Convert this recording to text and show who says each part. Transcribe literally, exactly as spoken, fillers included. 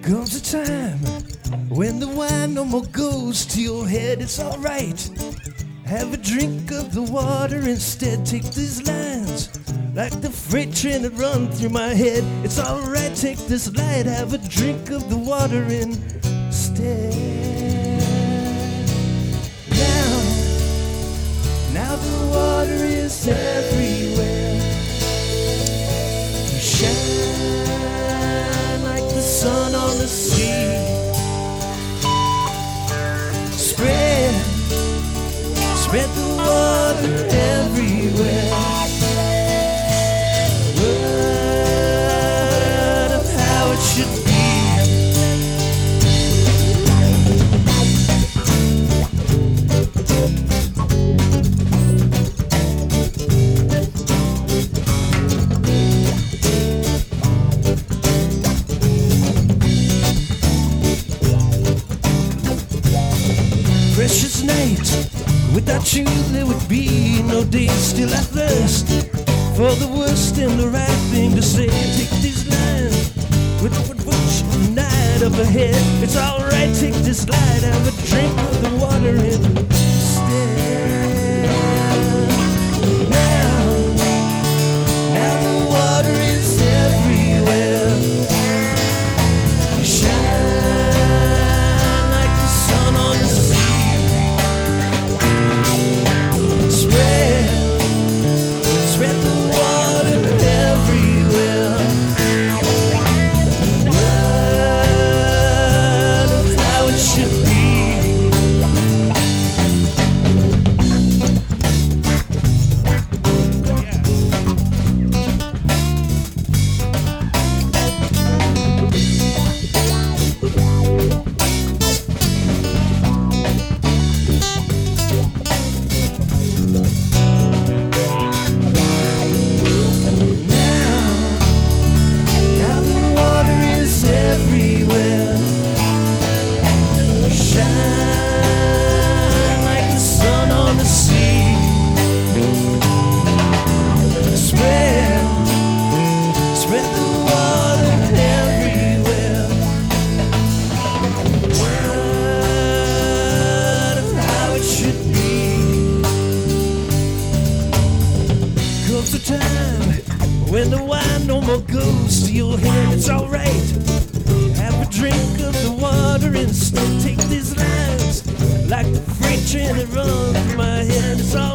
Speaker 1: Comes a time when the wine no more goes to your head. It's alright, have a drink of the water instead. Take these lines like the freight train that run through my head. It's alright, take this light, have a drink of the water instead. Now, now the water is everywhere. You shine like the sun on the sea. Spread, spread the water everywhere. Word of how it should be. Precious night, without you there would be no day. Still I thirst for the worst and the right thing to say. Take these lines with the watch the night up ahead. It's alright, take this light, have a drink of the water instead. Now, now the water is everywhere. You shine like the sun on the sea. Spread the water everywhere. Word of how it should be. Comes a time when the wine no more goes to your head. It's alright, have a drink of the water instead. Take these lines like the freight train that runs through my head. It's all